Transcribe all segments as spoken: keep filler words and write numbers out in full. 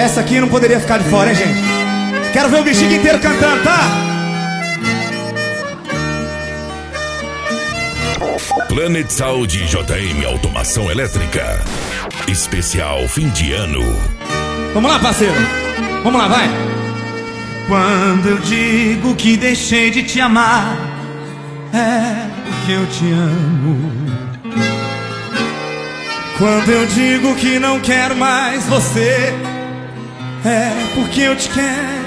Essa aqui não poderia ficar de fora, hein, gente? Quero ver o Bexiga inteiro cantando, tá? Planet Saúde J M Automação Elétrica. Especial fim de ano. Vamos lá, parceiro. Vamos lá, vai. Quando eu digo que deixei de te amar, é porque eu te amo. Quando eu digo que não quero mais você, é porque eu te quero.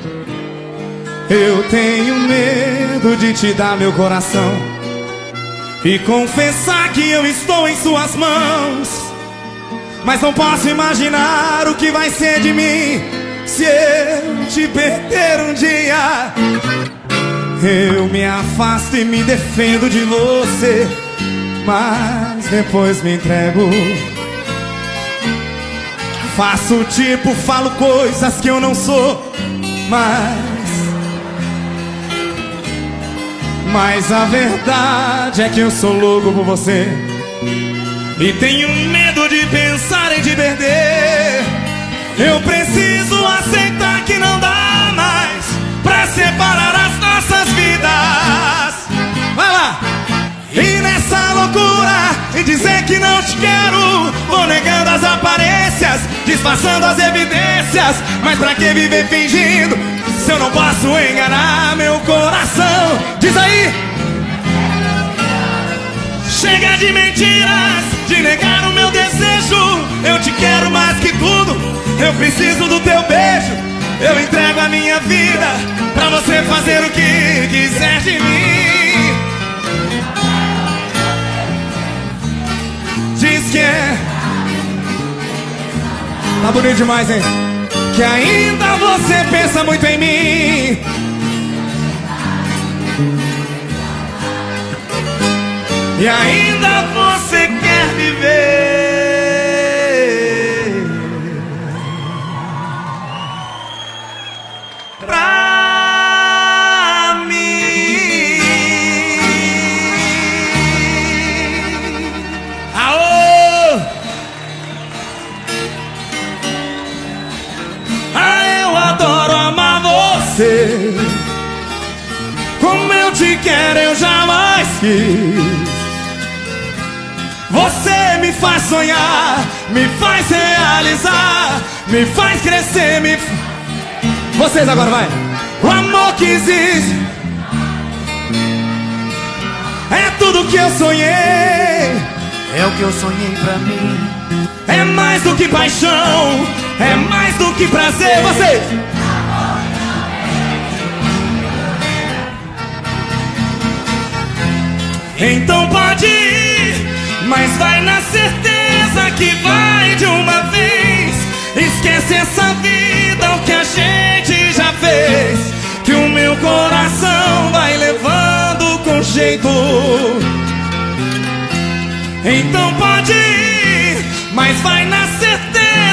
Eu tenho medo de te dar meu coração e confessar que eu estou em suas mãos. Mas não posso imaginar o que vai ser de mim se eu te perder um dia. Eu me afasto e me defendo de você, mas depois me entrego. Faço tipo, falo coisas que eu não sou, mas Mas a verdade é que eu sou louco por você e tenho medo de pensar em te perder. Eu preciso aceitar que não dá mais pra separar as nossas vidas. Vai lá! E nessa loucura e dizer que não te quero, vou negando as aparências, disfarçando as evidências. Mas pra que viver fingindo se eu não posso enganar meu coração? Diz aí! Chega de mentiras, de negar o meu desejo. Eu te quero mais que tudo, eu preciso do teu beijo. Eu entrego a minha vida pra você fazer o que quiser de mim. Diz que é... Tá bonito demais, hein? Que ainda você pensa muito em mim. E ainda você quer viver pra mim. Aô! Ah, eu adoro amar você. Como eu te quero, eu jamais quis. Você me faz sonhar, me faz realizar, me faz crescer, me... Vocês agora, vai! O amor que existe é tudo que eu sonhei. É o que eu sonhei pra mim. É mais do que paixão, é mais do que prazer. Vocês! Então pode ir, mas vai na certeza que vai de uma vez. Esquece essa vida, o que a gente já fez, que o meu coração vai levando com jeito. Então pode ir, mas vai na certeza